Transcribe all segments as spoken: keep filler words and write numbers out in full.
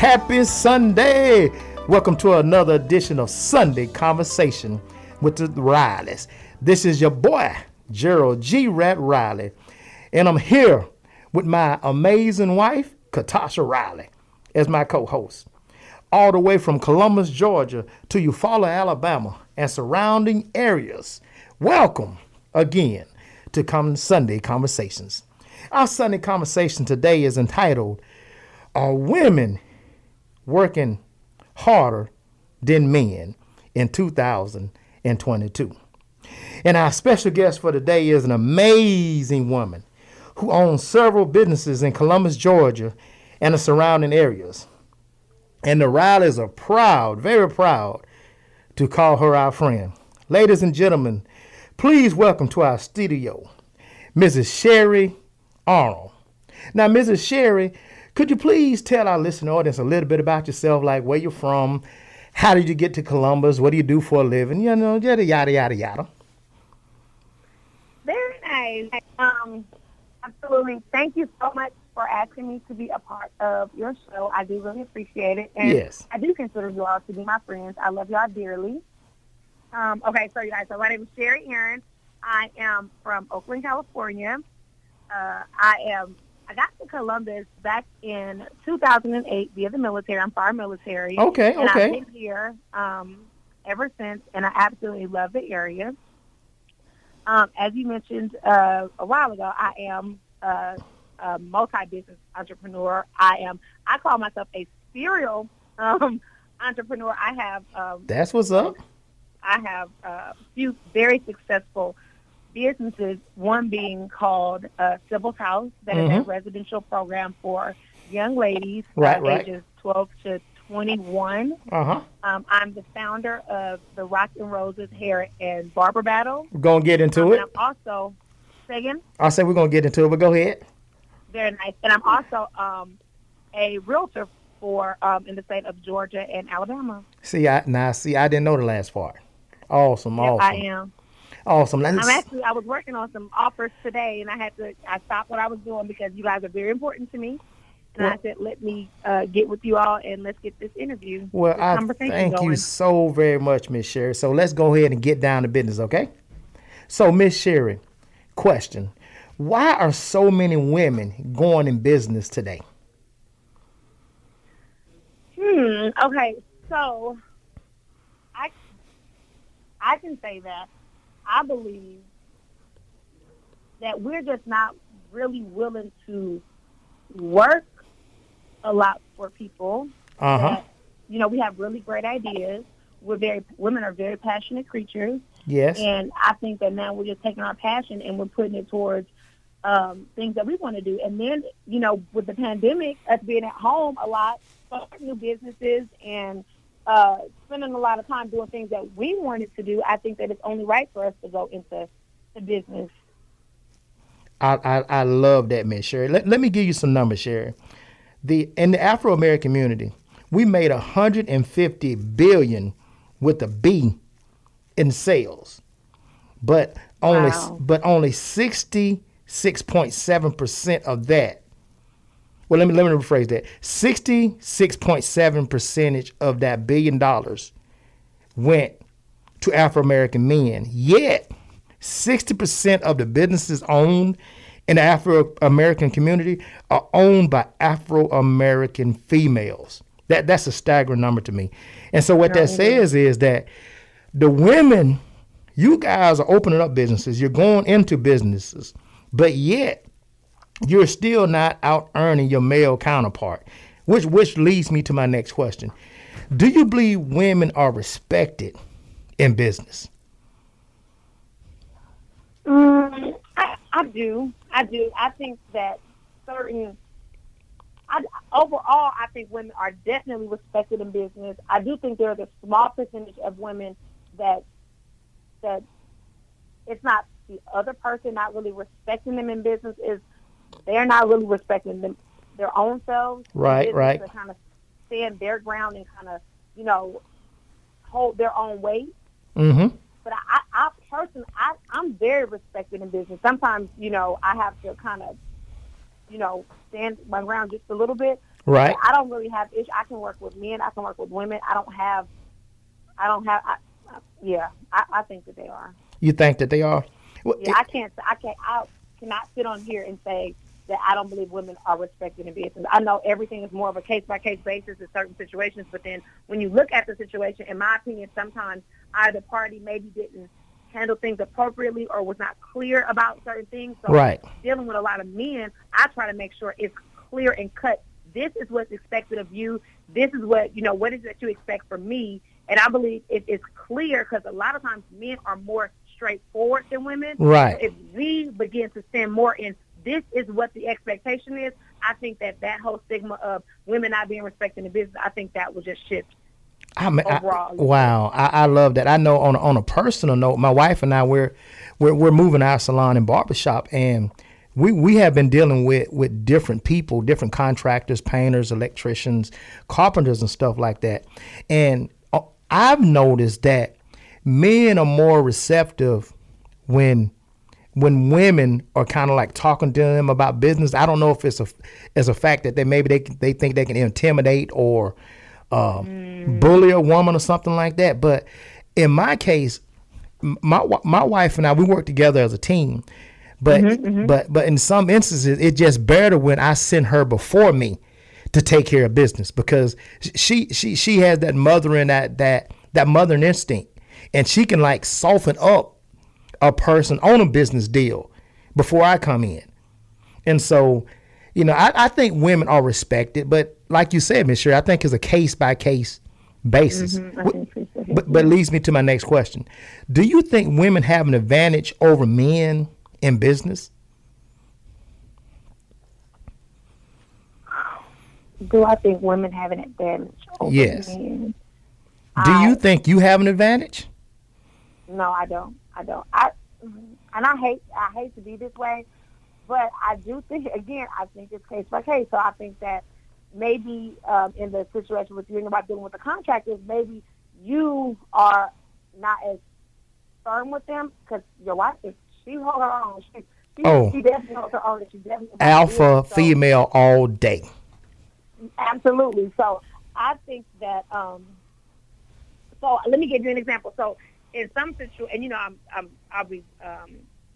Happy Sunday. Welcome to another edition of Sunday Conversation with the Rileys. This is your boy, Gerald G. Rat Riley, and I'm here with my amazing wife, Katasha Riley, as my co-host. All the way from Columbus, Georgia to Eufaula, Alabama, and surrounding areas. Welcome again to Come Sunday Conversations. Our Sunday conversation today is entitled, Are Women Working Harder Than Men in two thousand twenty-two? And our special guest for today is an amazing woman who owns several businesses in Columbus, Georgia and the surrounding areas. And the Rileys are proud, very proud, to call her our friend. Ladies and gentlemen, please welcome to our studio, Missus Sherry Arnold. Now, Missus Sherry, could you please tell our listening audience a little bit about yourself, like where you're from, how did you get to Columbus, what do you do for a living, you know, yada, yada, yada, yada. Very nice. Um, absolutely. Thank you so much for asking me to be a part of your show. I do really appreciate it. And yes. I do consider you all to be my friends. I love y'all dearly. Um, okay, so you guys, so my name is Sherry Aaron. I am from Oakland, California. Uh, I am. I got to Columbus back in two thousand eight via the military. I'm fire military. Okay, and okay. I've been here um, ever since, and I absolutely love the area. Um, as you mentioned uh, a while ago, I am uh, a multi-business entrepreneur. I am. I call myself a serial um, entrepreneur. I have. Um, That's what's up. I have a few very successful businesses, one being called uh, Sibyl's House, that mm-hmm. is a residential program for young ladies right, uh, right. ages twelve to twenty-one. Uh-huh. Um, I'm the founder of the Rock and Roses Hair and Barber Battle. We're going to get into um, it. And I'm also, say again? I said we're going to get into it, but go ahead. Very nice. And I'm also um, a realtor for um, in the state of Georgia and Alabama. See, I now see, I didn't know the last part. Awesome, yep, awesome. I am. Awesome. Let's... I'm actually, I was working on some offers today, and I had to, I stopped what I was doing because you guys are very important to me. And well, I said, let me uh, get with you all, and let's get this interview, Well, this I conversation thank going. you so very much, Miss Sherry. So let's go ahead and get down to business, okay? So, Miss Sherry, question. Why are so many women going in business today? Hmm, okay, so I, I can say that I believe that we're just not really willing to work a lot for people. Uh-huh. That, you know, we have really great ideas. We're very women are very passionate creatures. Yes. And I think that now we're just taking our passion and we're putting it towards um, things that we want to do. And then, you know, with the pandemic, us being at home a lot, starting new businesses and uh, spending a lot of time doing things that we wanted to do, I think that it's only right for us to go into the business. I, I, I love that, Miss Sherry. Let, let me give you some numbers, Sherry. The in the Afro-American community, we made one hundred fifty billion dollars with a B in sales, but only Wow. but only sixty-six point seven percent of that. Well, let me let me rephrase that. sixty-six point seven percentage of that billion dollars went to Afro-American men. Yet, sixty percent of the businesses owned in the Afro-American community are owned by Afro-American females. That that's a staggering number to me. And so what that says is that the women, you guys are opening up businesses, you're going into businesses, but yet you're still not out earning your male counterpart, which which leads me to my next question. Do you believe women are respected in business? Mm, I, I do. I do. I think that certain, I, overall, I think women are definitely respected in business. I do think there's a small percentage of women that that it's not the other person not really respecting them in business, is they're not really respecting them, their own selves. Right, right. To kind of stand their ground and kind of, you know, hold their own weight. Mm-hmm. But I, I personally, I, I'm very respected in business. Sometimes, you know, I have to kind of, you know, stand my ground just a little bit. Right. I don't really have issues. I can work with men. I can work with women. I don't have. I don't have. I, I, yeah, I, I think that they are. You think that they are? Well, Yeah, I can't. I can't. I cannot sit on here and say that I don't believe women are respected in business. I know everything is more of a case by case basis in certain situations, but then when you look at the situation, in my opinion, sometimes either party maybe didn't handle things appropriately or was not clear about certain things. So Right. dealing with a lot of men, I try to make sure it's clear and cut. This is what's expected of you. This is what, you know, what is it that you expect from me? And I believe it is clear because a lot of times men are more straightforward than women. Right. So if we begin to stand more in this is what the expectation is, I think that that whole stigma of women not being respected in the business, I think that will just shift. I mean, I, Overall. wow, I, I love that. I know on a, on a personal note, my wife and I we're we're, we're moving our salon and barbershop, and we, we have been dealing with, with different people, different contractors, painters, electricians, carpenters, and stuff like that. And uh, I've noticed that men are more receptive when when women are kind of like talking to them about business. I don't know if it's a it's a fact that they maybe they they think they can intimidate or uh, mm. bully a woman or something like that. But in my case, my my wife and I, we work together as a team. But mm-hmm, mm-hmm. but but in some instances, it's just better when I send her before me to take care of business, because she she she has that mothering that that that mothering instinct, and she can like soften up a person on a business deal before I come in. And so, you know, I, I think women are respected, but like you said, Miz Sherry, I think it's a case by case basis. Mm-hmm, but but leads me to my next question. Do you think women have an advantage over men in business? Do I think women have an advantage over yes. men? Do I, you think you have an advantage? No, I don't. I don't. I and I hate I hate to be this way, but I do think, again, I think it's case by case. So I think that maybe um, in the situation with you and about dealing with the contractors, maybe you are not as firm with them because your wife is she holds her own. She, she, oh, she definitely holds her own. She definitely alpha so, female all day. Absolutely. So I think that. Um, so let me give you an example. So. In some situations, and you know, I'm, I'm, I'll be, um,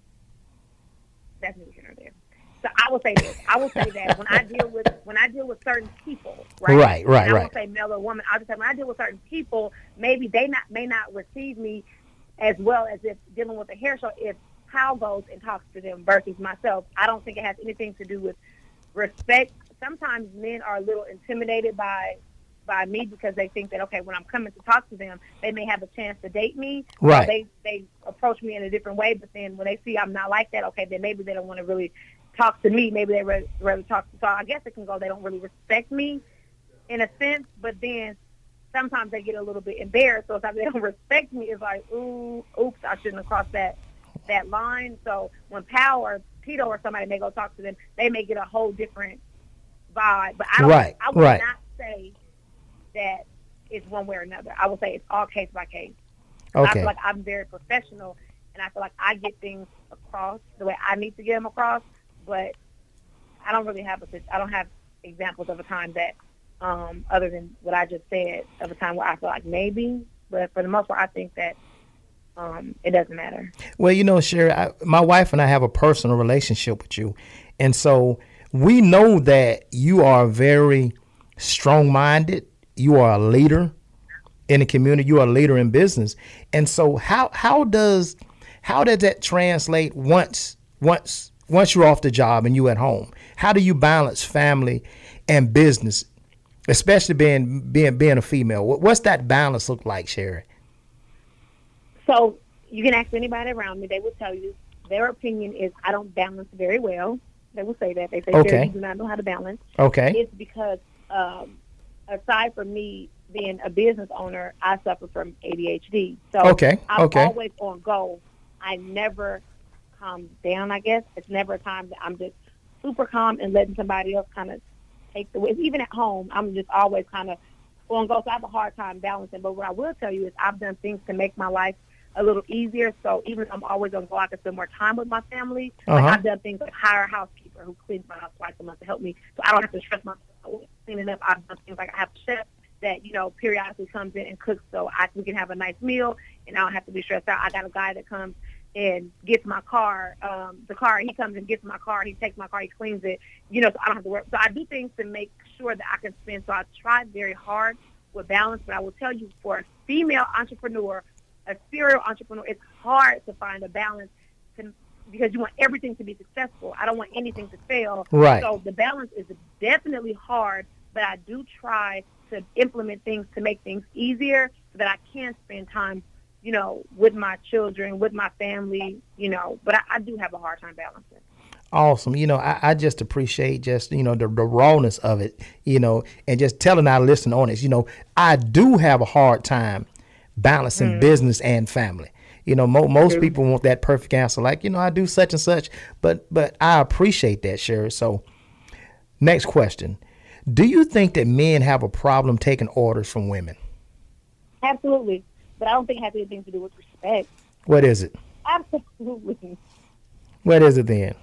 that's neither here nor there. So I will say this. I will say that when I deal with when I deal with certain people, right, right, right, and I right. won't say male or woman. I'll just say when I deal with certain people, maybe they not may not receive me as well as if dealing with a hair show. If Kyle goes and talks to them versus myself, I don't think it has anything to do with respect. Sometimes men are a little intimidated by. by me because they think that, okay, when I'm coming to talk to them, they may have a chance to date me. Right. So they, they approach me in a different way, but then when they see I'm not like that, okay, then maybe they don't want to really talk to me. Maybe they rather, rather talk to, so I guess it can go, they don't really respect me in a sense, but then sometimes they get a little bit embarrassed. So if they don't respect me, it's like, ooh, oops, I shouldn't have crossed that, that line. So when Pal or Tito or somebody may go talk to them, they may get a whole different vibe. But I don't, right. I would right. not say that it's one way or another. I would say it's all case by case. Okay. I feel like I'm very professional, and I feel like I get things across the way I need to get them across. But I don't really have a. I don't have examples of a time that, um, other than what I just said, of a time where I feel like maybe. But for the most part, I think that um, it doesn't matter. Well, you know, Sherry, I, my wife and I have a personal relationship with you, and so we know that you are very strong-minded. You are a leader in the community. You are a leader in business. And so how how does how does that translate once once once you're off the job and you at home? How do you balance family and business, especially being being being a female? What's that balance look like, Sherry? So you can ask anybody around me. They will tell you their opinion is I don't balance very well. They will say that. They say, okay. Sherry, you do not know how to balance. Okay. It's because um, aside from me being a business owner, I suffer from A D H D. So okay. I'm okay. always on go. I never calm down, I guess. It's never a time that I'm just super calm and letting somebody else kind of take the wheel. Even at home, I'm just always kind of on go. So I have a hard time balancing. But what I will tell you is I've done things to make my life a little easier. So even if I'm always on go, I can spend more time with my family. Uh-huh. Like I've done things like hire a housekeeper who cleans my house twice a month to help me, so I don't have to stress myself out with cleaning up. I've done things like I have a chef that, you know, periodically comes in and cooks, so I we can have a nice meal and I don't have to be stressed out. I got a guy that comes and gets my car, um, the car, he comes and gets my car, he takes my car, he cleans it, you know, so I don't have to work. So I do things to make sure that I can spend. So I try very hard with balance, but I will tell you, for a female entrepreneur, a serial entrepreneur, it's hard to find a balance to, because you want everything to be successful. I don't want anything to fail. Right. So the balance is definitely hard, but I do try to implement things to make things easier so that I can spend time, you know, with my children, with my family, you know, but I, I do have a hard time balancing. Awesome. You know, I, I just appreciate just, you know, the, the rawness of it, you know, and just telling our listeners on this, you know, I do have a hard time balancing mm. business and family. You know, mo- most mm-hmm. people want that perfect answer, like, you know, I do such and such, but but I appreciate that, Sherry. So next question. Do you think that men have a problem taking orders from women? Absolutely. But I don't think it has anything to do with respect. What is it? Absolutely. What is it then?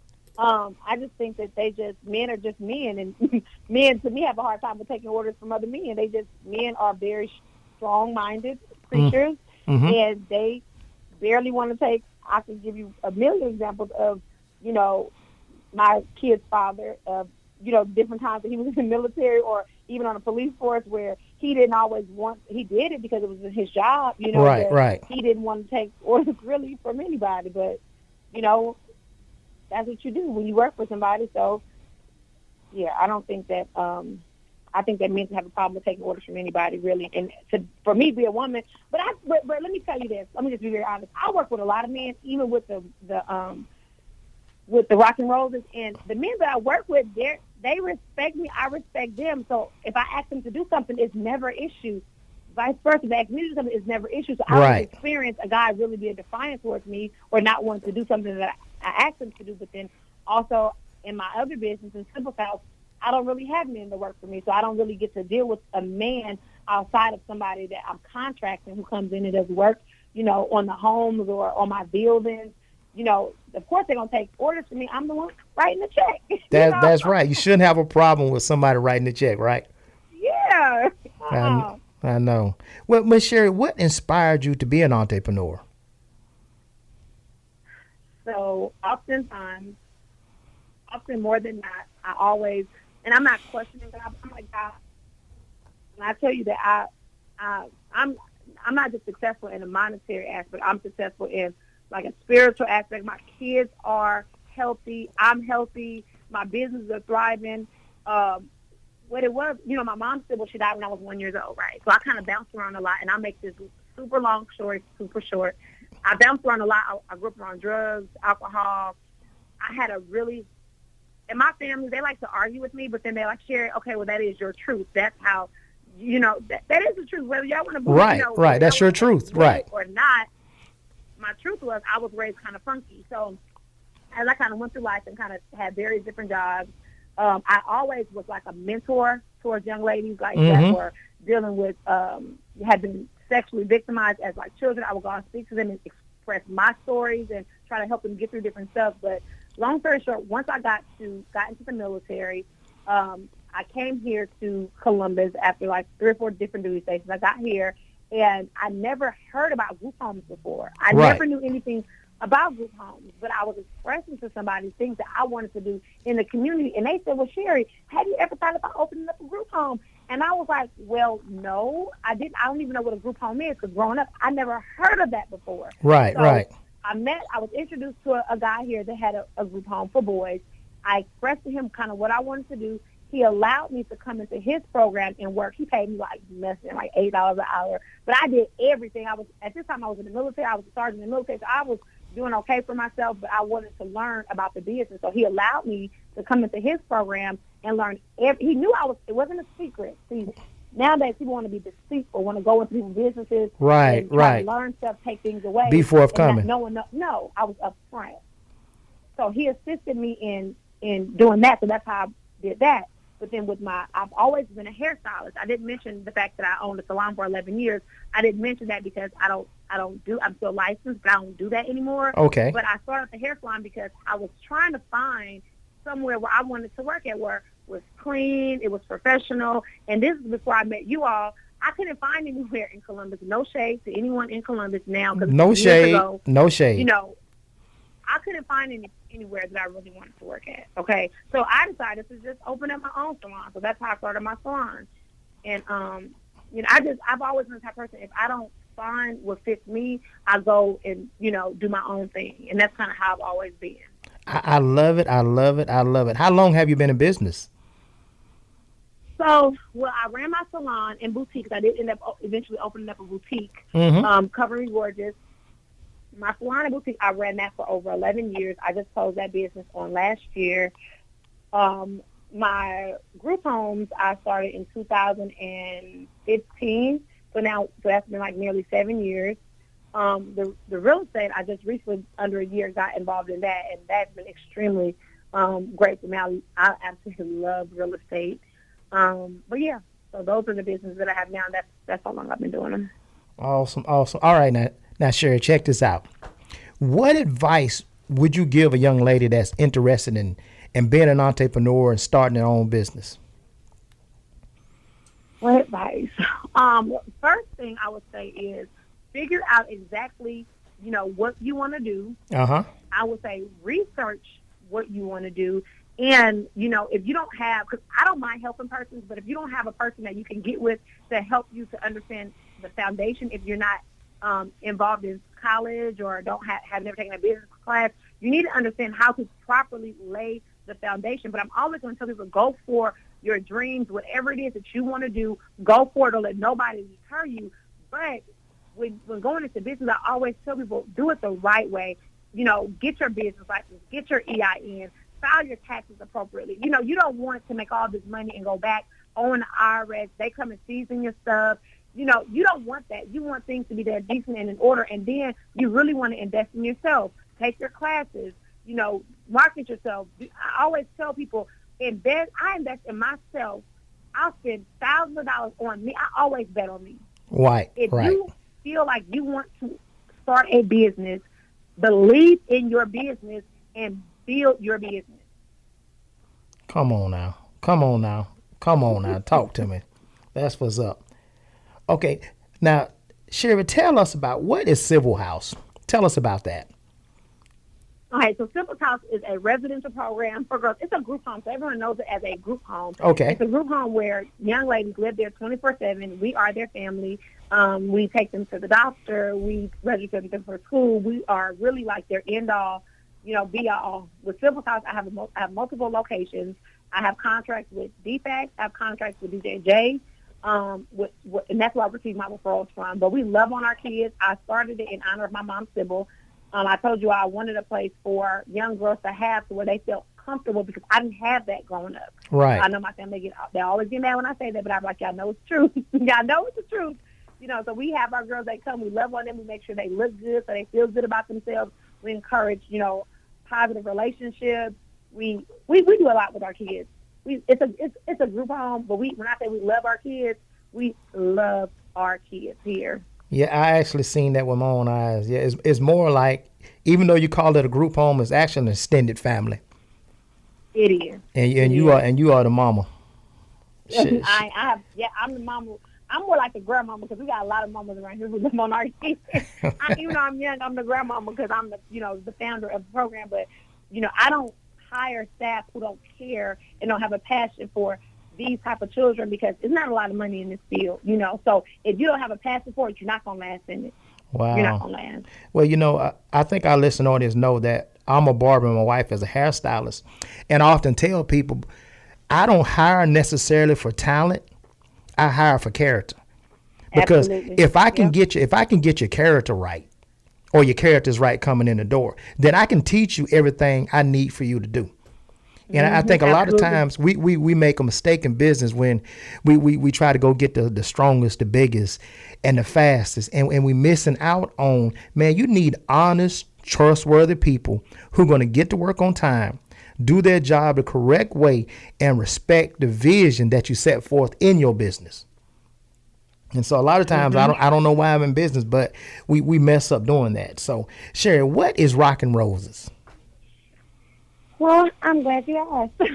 Um, I just think that they just, men are just men, and men, to me, have a hard time with taking orders from other men. They just, men are very strong-minded creatures, mm-hmm. and they barely want to take, I can give you a million examples of, you know, my kid's father, of, you know, different times that he was in the military or even on a police force where he didn't always want, he did it because it was his job, you know. Right, right. He didn't want to take orders really from anybody, but, you know, that's what you do when you work for somebody. So, yeah, I don't think that, um, I think that men have a problem with taking orders from anybody, really. And to, for me, be a woman, but I, but, but let me tell you this. Let me just be very honest. I work with a lot of men, even with the, the, um, with the rock and rollers, and the men that I work with, they they respect me. I respect them. So if I ask them to do something, it's never an issue. Vice versa, if they ask me to do something, it's never an issue. So I right. don't experience a guy really being defiant towards me or not wanting to do something that I, I ask them to do. But then also in my other business, in Simple House, I don't really have men that work for me. So I don't really get to deal with a man outside of somebody that I'm contracting who comes in and does work, you know, on the homes or on my buildings. You know, of course they're going to take orders from me. I'm the one writing the check. That, know? That's right. You shouldn't have a problem with somebody writing the check, right? Yeah. I, I know. Well, Miss Sherry, what inspired you to be an entrepreneur? So oftentimes, often more than not, I always, and I'm not questioning God, I'm like, God, and I tell you that I, I, I'm, I'm not just successful in a monetary aspect. I'm successful in like a spiritual aspect. My kids are healthy. I'm healthy. My businesses are thriving. Um, what it was, you know, my mom said, well, she died when I was one year old, right? So I kind of bounced around a lot, and I make this super long story super short. I bounced around a lot. I, I grew up around drugs, alcohol. I had a really, and my family, they like to argue with me, but then they like, Sherry, okay, well, that is your truth. That's how, you know, that, that is the truth. Whether y'all want to believe, right, you know, right, that's your truth, right, or not. My truth was I was raised kind of funky. So as I kind of went through life and kind of had various different jobs, um, I always was like a mentor towards young ladies like mm-hmm. that were dealing with, um, had been sexually victimized as like children. I would go and speak to them and express my stories and try to help them get through different stuff. But long story short, once I got to got into the military, um, I came here to Columbus after like three or four different duty stations. I got here. And I never heard about group homes before. I right. never knew anything about group homes, but I was expressing to somebody things that I wanted to do in the community. And they said, well, Sherry, have you ever thought about opening up a group home? And I was like, well, no, I didn't. I don't even know what a group home is because growing up, I never heard of that before. Right, so right. I met, I was introduced to a, a guy here that had a, a group home for boys. I expressed to him kind of what I wanted to do. He allowed me to come into his program and work. He paid me like less than like eight dollars an hour. But I did everything. I was at this time I was in the military. I was a sergeant in the military. So I was doing okay for myself, but I wanted to learn about the business. So he allowed me to come into his program and learn. Every, he knew I was. It wasn't a secret. See, nowadays people want to be deceitful, want to go into people's businesses, right, and try right, to learn stuff, take things away. Be forthcoming. No one, no, no, I was upfront. So he assisted me in in doing that. So that's how I did that. But then with my, I've always been a hairstylist. I didn't mention the fact that I owned a salon for eleven years. I didn't mention that because I don't I don't do, I'm still licensed, but I don't do that anymore. Okay. But I started the hair salon because I was trying to find somewhere where I wanted to work at where it was clean, it was professional. And this is before I met you all. I couldn't find anywhere in Columbus. No shade to anyone in Columbus now. No shade. Ago, no shade. You know, I couldn't find any anywhere that I really wanted to work at. Okay. So I decided to just open up my own salon. So that's how I started my salon. And, um, you know, I just, I've always been the type of person, if I don't find what fits me, I go and, you know, do my own thing. And that's kind of how I've always been. I, I love it. I love it. I love it. How long have you been in business? So, well, I ran my salon and boutiques. I did end up eventually opening up a boutique, mm-hmm. um, Covering Gorgeous. My salon and boutique, I ran that for over eleven years. I just closed that business on last year. Um, my group homes, I started in two thousand fifteen. So now, so that's been like nearly seven years. Um, the the real estate, I just recently, under a year, got involved in that, and that's been extremely um, great for me. I, I absolutely love real estate. Um, but yeah, so those are the businesses that I have now. And that's that's how long I've been doing them. Awesome, awesome. All right, now, now, Sherry, check this out. What advice would you give a young lady that's interested in, in being an entrepreneur and starting their own business? What advice? Um, first thing I would say is figure out exactly, you know, what you want to do. Uh-huh. I would say research what you want to do. And, you know, if you don't have, because I don't mind helping persons, but if you don't have a person that you can get with to help you to understand the foundation, if you're not um, involved in college or don't have, have never taken a business class, you need to understand how to properly lay the foundation. But I'm always going to tell people, go for your dreams, whatever it is that you want to do, go for it. Don't let nobody deter you. But when, when going into business, I always tell people, do it the right way. You know, get your business license, get your E I N, file your taxes appropriately. You know, you don't want to make all this money and go back on the I R S. They come and season your stuff. You know, you don't want that. You want things to be there decent and in order, and then you really want to invest in yourself. Take your classes, you know, market yourself. I always tell people, invest. I invest in myself. I'll spend thousands of dollars on me. I always bet on me. Right, if right. you feel like you want to start a business, believe in your business and build your business. Come on now. Come on now. Come on now. Talk to me. That's what's up. Okay. Now, Sherry, tell us about, what is Civil House? Tell us about that. Okay, so Civil House is a residential program for girls. It's a group home, so everyone knows it as a group home. Okay. It's a group home where young ladies live there twenty-four seven. We are their family. Um, we take them to the doctor. We register them for school. We are really like their end-all, you know, be-all. With Civil House, I have, a, I have multiple locations. I have contracts with D FAX. I have contracts with D J J. Um, with, with, and that's where I receive my referrals from. But we love on our kids. I started it in honor of my mom, Sybil. Um, I told you I wanted a place for young girls to have to where they felt comfortable, because I didn't have that growing up. Right. I know my family get they always get mad when I say that, but I'm like, y'all know it's true. Y'all know it's the truth. You know, so we have our girls that come. We love on them. We make sure they look good, so they feel good about themselves. We encourage, you know, positive relationships. We we, we do a lot with our kids. We it's a it's it's a group home, but we when I say we love our kids, we love our kids here. Yeah, I actually seen that with my own eyes. Yeah, it's it's more like, even though you call it a group home, it's actually an extended family. It is. And and it you is. are and you are the mama. I, I have yeah, I'm the mama. I'm more like the grandmama, because we got a lot of mamas around here who live on our kids. I, even though I'm young, I'm the grandmama because I'm the you know the founder of the program. But you know, I don't hire staff who don't care and don't have a passion for these type of children, because it's not a lot of money in this field, you know. So if you don't have a passion for it, you're not gonna last in it. Wow. You're not gonna last. Well, you know, I, I think our listening audience know that I'm a barber and my wife is a hairstylist, and I often tell people I don't hire necessarily for talent. I hire for character, because Absolutely. if I can Yep. get you, if I can get your character right, or your character's right coming in the door, then I can teach you everything I need for you to do. And mm-hmm. I think a lot Absolutely. of times we, we, we make a mistake in business when we, we, we try to go get the, the strongest, the biggest, and the fastest. And, and we missing out on, man, you need honest, trustworthy people who are going to get to work on time, do their job the correct way, and respect the vision that you set forth in your business. And so a lot of times Mm-hmm. I don't I don't know why I'm in business, but we, we mess up doing that. So Sherry, what is Rockin' Roses? Well, I'm glad you asked.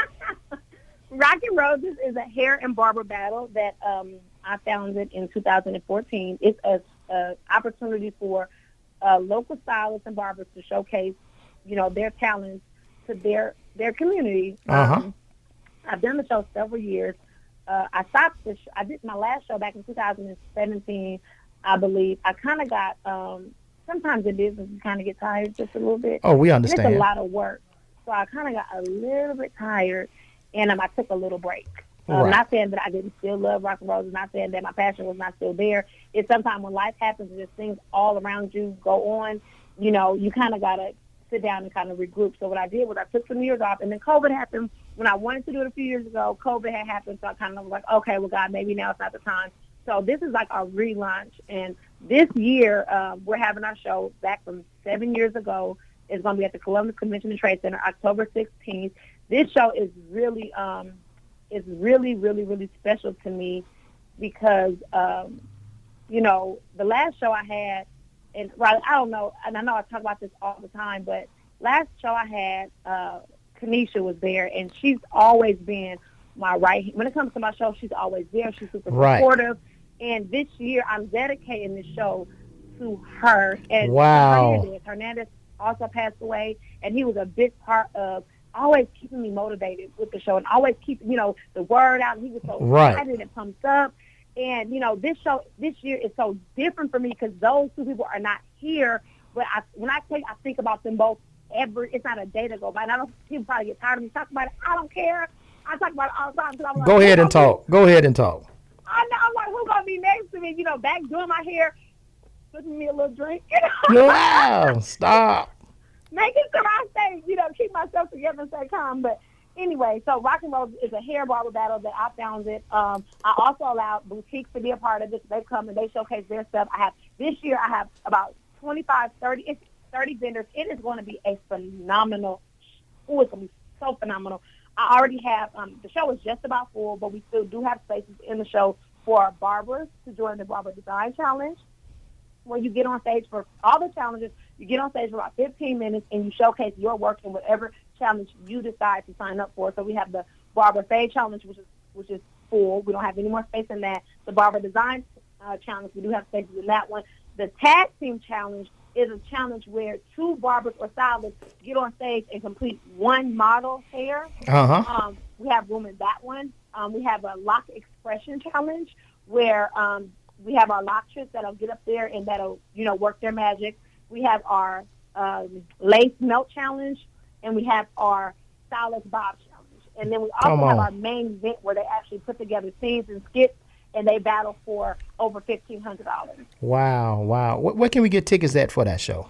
Rockin' Roses is a hair and barber battle that um, I founded in two thousand fourteen. It's a, a opportunity for uh, local stylists and barbers to showcase, you know, their talents to their their community. Uh-huh. Um, I've done the show several years. Uh, I stopped the sh- I did my last show back in two thousand seventeen, I believe. I kind of got um, sometimes in business you kind of get tired just a little bit. Oh, we And it's understand. a lot of work. So I kind of got a little bit tired, and um, I took a little break. Um, Right. Not saying that I didn't still love rock and roll. Not saying that my passion was not still there. It's sometimes when life happens and just things all around you go on, you know, you kind of got to sit down and kind of regroup. So what I did was I took some years off, and then COVID happened. When I wanted to do it a few years ago, COVID had happened, so I kind of was like, okay, well, God, maybe now it's not the time. So this is like our relaunch, and this year uh, we're having our show back from seven years ago. It's going to be at the Columbus Convention and Trade Center, October sixteenth. This show is really, um, is really, really, really special to me because, um, you know, the last show I had, and right, I don't know, and I know I talk about this all the time, but last show I had, uh, Kanisha was there, and she's always been my right. When it comes to my show, she's always there. She's super Right. supportive. And this year, I'm dedicating the show to her. And Wow. Hernandez, Hernandez also passed away, and he was a big part of always keeping me motivated with the show and always keeping, you know, the word out. And he was so Right. excited and pumped up. And, you know, this show this year is so different for me because those two people are not here. But I, when I think, I think about them both every, it's not a day to go by. And I don't, people probably get tired of me talking about it. I don't care. I talk about it all the time. 'Cause I'm like, Go ahead who and gonna talk. Go ahead and talk. be- I know, I'm like, who's going to be next to me? You know, back doing my hair, putting me a little drink, you know. Wow. Stop. Making sure I stay, you know, keep myself together and stay calm. But anyway, so Rock and Roll is a hair barber battle that I founded. Um, I also allow boutiques to be a part of this. They come and they showcase their stuff. I have this year. I have about twenty-five, thirty, it's thirty vendors. It is going to be a phenomenal. Oh, it's going to be so phenomenal. I already have. Um, the show is just about full, but we still do have spaces in the show for barbers to join the Barber Design Challenge, where you get on stage for all the challenges. You get on stage for about fifteen minutes, and you showcase your work in whatever challenge you decide to sign up for. So we have the Barber Fade Challenge, which is which is full. We don't have any more space in that. The Barber Design uh, Challenge, we do have spaces in that one. The Tag Team Challenge is a challenge where two barbers or stylists get on stage and complete one model hair. Uh-huh. Um, we have room in that one. Um, we have a Lock Expression Challenge where um, we have our lockers that'll get up there and that'll, you know, work their magic. We have our um, Lace Melt Challenge, and we have our Stylist Bob Challenge. And then we Come also have on. our main event where they actually put together scenes and skits, and they battle for over fifteen hundred dollars. Wow. Wow. Where, where can we get tickets at for that show?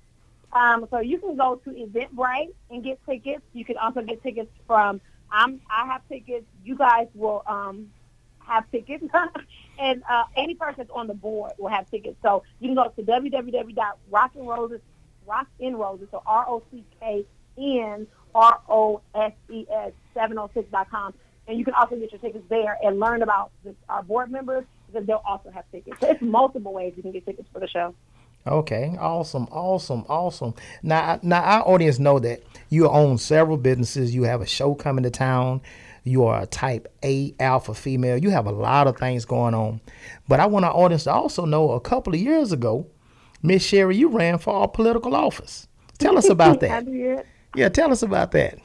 Um, so you can go to Eventbrite and get tickets. You can also get tickets from, I'm, I have tickets. You guys will um, have tickets. and uh, any person that's on the board will have tickets. So you can go to w w w dot rockin roses, rockin roses, so R O C K N R O S E S seven oh six dot com. And you can also get your tickets there and learn about the, our board members because they'll also have tickets. So it's multiple ways you can get tickets for the show. Okay, awesome, awesome, awesome. Now, now our audience know that you own several businesses. You have a show coming to town. You are a type A alpha female. You have a lot of things going on. But I want our audience to also know a couple of years ago, Miss Sherry, you ran for our political office. Tell us about I that. did. Yeah, tell us about that.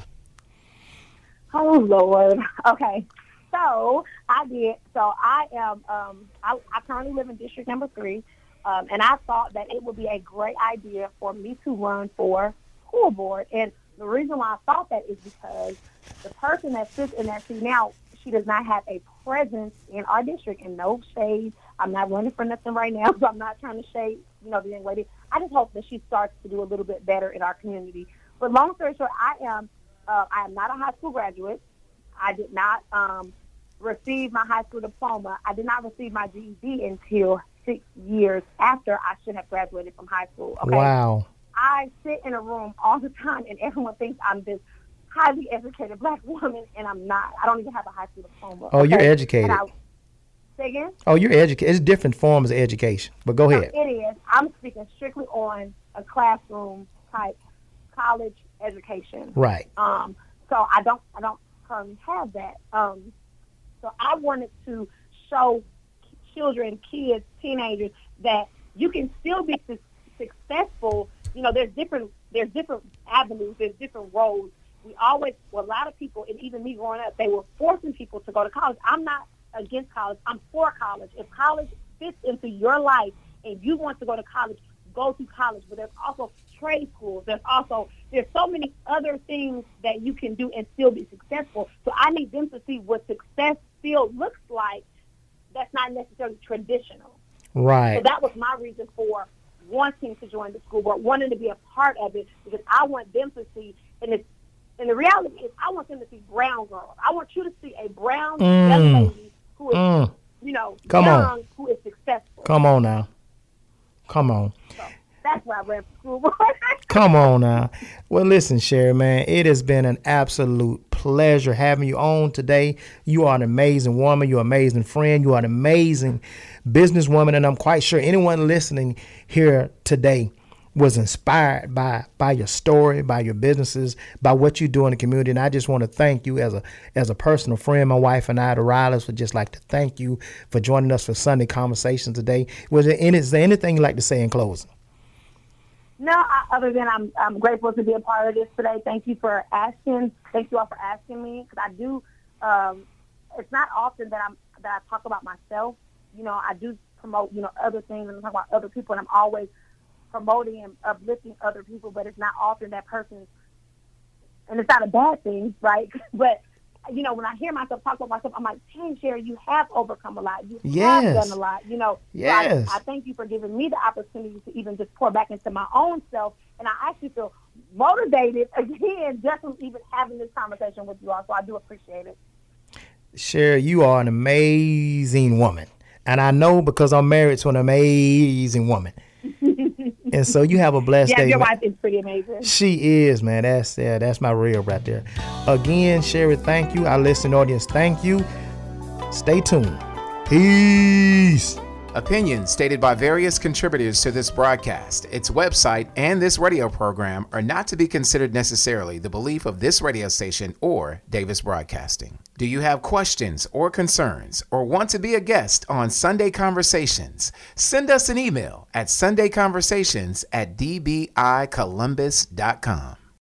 Oh, Lord. Okay. So I did. So I am, um, I, I currently live in district number three. Um, and I thought that it would be a great idea for me to run for school board. And the reason why I thought that is because the person that sits in that seat now, she does not have a presence in our district. And no shade. I'm not running for nothing right now, so I'm not trying to shade, you know, the young lady. I just hope that she starts to do a little bit better in our community. But long story short, I am, uh, I am not a high school graduate. I did not um, receive my high school diploma. I did not receive my G E D until six years after I should have graduated from high school. Okay? Wow. I sit in a room all the time, and everyone thinks I'm this highly educated black woman, and I'm not. I don't even have a high school diploma. Oh, you're okay? educated. And I, Say again? Oh, you're educated. It's different forms of education, but go ahead. No, it is. I'm speaking strictly on a classroom type college education. Right. Um. So I don't. I don't currently have that. Um. So I wanted to show children, kids, teenagers that you can still be su- successful. You know, there's different. There's different avenues. There's different roads. We always, well, a lot of people, and even me growing up, they were forcing people to go to college. I'm not against college. I'm for college. If college fits into your life and you want to go to college, go to college. But there's also trade schools. There's also, there's so many other things that you can do and still be successful. So I need them to see what success still looks like that's not necessarily traditional. Right. So that was my reason for wanting to join the school board, wanting to be a part of it, because I want them to see, and it's, and the reality is, I want them to see brown girls. I want you to see a brown Mm. young lady who is, Mm. you know, Come young, on. who is successful. Come on now. Come on. So that's why I ran for school board. Come on now. Well, listen, Sherry, man, it has been an absolute pleasure having you on today. You are an amazing woman. You're an amazing friend. You are an amazing businesswoman. And I'm quite sure anyone listening here today was inspired by by your story, by your businesses, by what you do in the community. And I just want to thank you as a as a personal friend. My wife and I, the Rileys, would just like to thank you for joining us for Sunday Conversation today. Was there, any, is there anything you'd like to say in closing? No, I, other than I'm I'm grateful to be a part of this today. Thank you for asking. Thank you all for asking me, because I do. Um, it's not often that I'm that I talk about myself. You know, I do promote you know other things and talk about other people, and I'm always promoting and uplifting other people. But it's not often that person, and it's not a bad thing, right? But you know, when I hear myself talk about myself, I'm like, dang, Sherry, you have overcome a lot. You Yes. have done a lot. You know, Yes. so I, I thank you for giving me the opportunity to even just pour back into my own self. And I actually feel motivated again just from even having this conversation with you all. So I do appreciate it. Sherry, you are an amazing woman. And I know because I'm married to an amazing woman. And so you have a blessed Yeah, day. your man. wife is pretty amazing. She is, man. That's yeah, that's my real right there. Again, Sherry, thank you. Our listening audience, thank you. Stay tuned. Peace. Opinions stated by various contributors to this broadcast, its website, and this radio program are not to be considered necessarily the belief of this radio station or Davis Broadcasting. Do you have questions or concerns or want to be a guest on Sunday Conversations? Send us an email at sunday conversations at d b i columbus dot com.